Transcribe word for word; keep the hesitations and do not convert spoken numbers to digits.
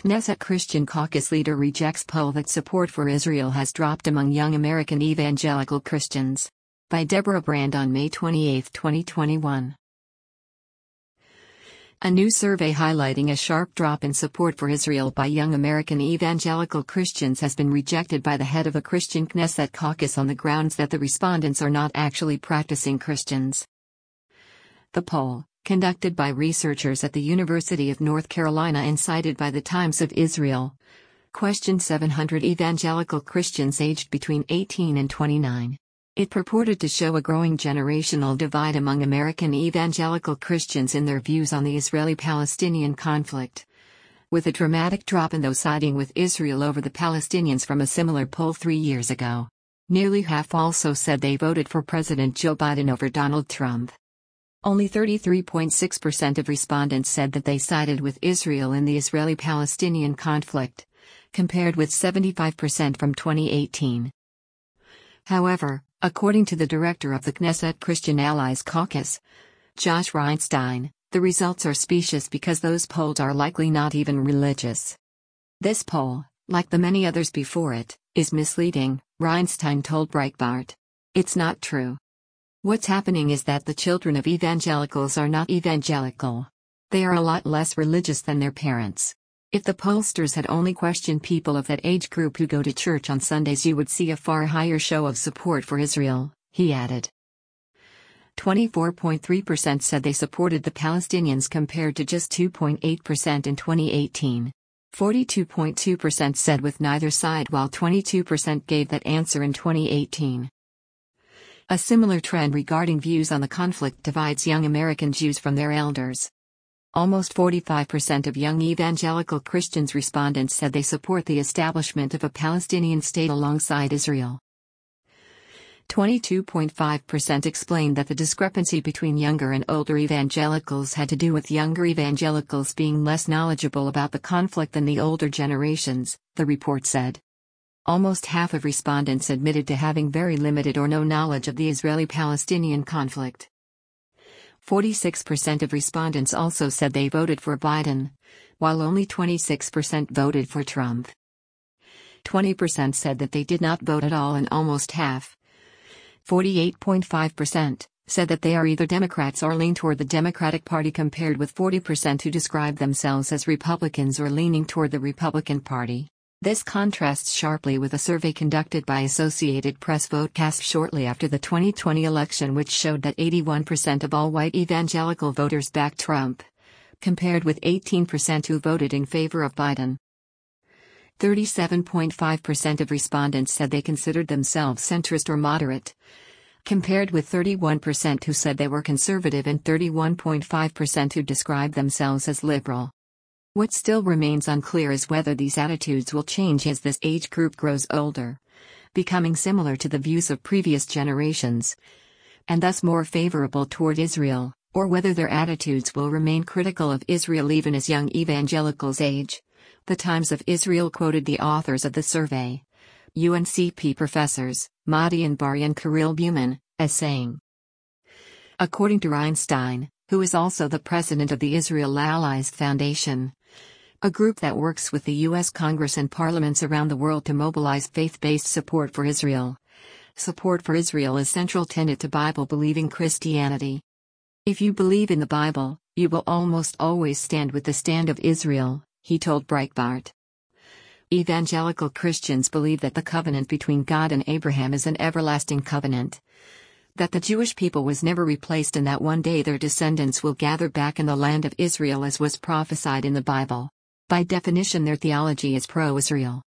Knesset Christian Caucus leader rejects poll that support for Israel has dropped among young American evangelical Christians. By Deborah Brand on May twenty-eighth, twenty twenty-one. A new survey highlighting a sharp drop in support for Israel by young American evangelical Christians has been rejected by the head of a Christian Knesset caucus on the grounds that the respondents are not actually practicing Christians. The poll, conducted by researchers at the University of North Carolina and cited by the Times of Israel, questioned seven hundred evangelical Christians aged between eighteen and twenty-nine. It purported to show a growing generational divide among American evangelical Christians in their views on the Israeli-Palestinian conflict, with a dramatic drop in those siding with Israel over the Palestinians from a similar poll three years ago. Nearly half also said they voted for President Joe Biden over Donald Trump. Only thirty-three point six percent of respondents said that they sided with Israel in the Israeli-Palestinian conflict, compared with seventy-five percent from twenty eighteen. However, according to the director of the Knesset Christian Allies Caucus, Josh Reinstein, the results are specious because those polled are likely not even religious. This poll, like the many others before it, is misleading, Reinstein told Breitbart. It's not true. What's happening is that the children of evangelicals are not evangelical. They are a lot less religious than their parents. If the pollsters had only questioned people of that age group who go to church on Sundays, you would see a far higher show of support for Israel, he added. twenty-four point three percent said they supported the Palestinians compared to just two point eight percent in twenty eighteen. forty-two point two percent said with neither side, while twenty-two percent gave that answer in twenty eighteen. A similar trend regarding views on the conflict divides young American Jews from their elders. Almost forty-five percent of young evangelical Christians respondents said they support the establishment of a Palestinian state alongside Israel. twenty-two point five percent explained that the discrepancy between younger and older evangelicals had to do with younger evangelicals being less knowledgeable about the conflict than the older generations, the report said. Almost half of respondents admitted to having very limited or no knowledge of the Israeli-Palestinian conflict. forty-six percent of respondents also said they voted for Biden, while only twenty-six percent voted for Trump. twenty percent said that they did not vote at all, and almost half, forty-eight point five percent, said that they are either Democrats or lean toward the Democratic Party, compared with forty percent who describe themselves as Republicans or leaning toward the Republican Party. This contrasts sharply with a survey conducted by Associated Press Votecast shortly after the twenty twenty election, which showed that eighty-one percent of all white evangelical voters backed Trump, compared with eighteen percent who voted in favor of Biden. thirty-seven point five percent of respondents said they considered themselves centrist or moderate, compared with thirty-one percent who said they were conservative and thirty-one point five percent who described themselves as liberal. What still remains unclear is whether these attitudes will change as this age group grows older, becoming similar to the views of previous generations, and thus more favorable toward Israel, or whether their attitudes will remain critical of Israel even as young evangelicals age. The Times of Israel quoted the authors of the survey, U N C P professors, Madian Bari and Kirill Buman, as saying, according to Reinstein, who is also the president of the Israel Allies Foundation, a group that works with the U S Congress and parliaments around the world to mobilize faith-based support for Israel. Support for Israel is central tenet to Bible-believing Christianity. If you believe in the Bible, you will almost always stand with the stand of Israel, he told Breitbart. Evangelical Christians believe that the covenant between God and Abraham is an everlasting covenant, that the Jewish people was never replaced, and that one day their descendants will gather back in the land of Israel as was prophesied in the Bible. By definition, their theology is pro-Israel.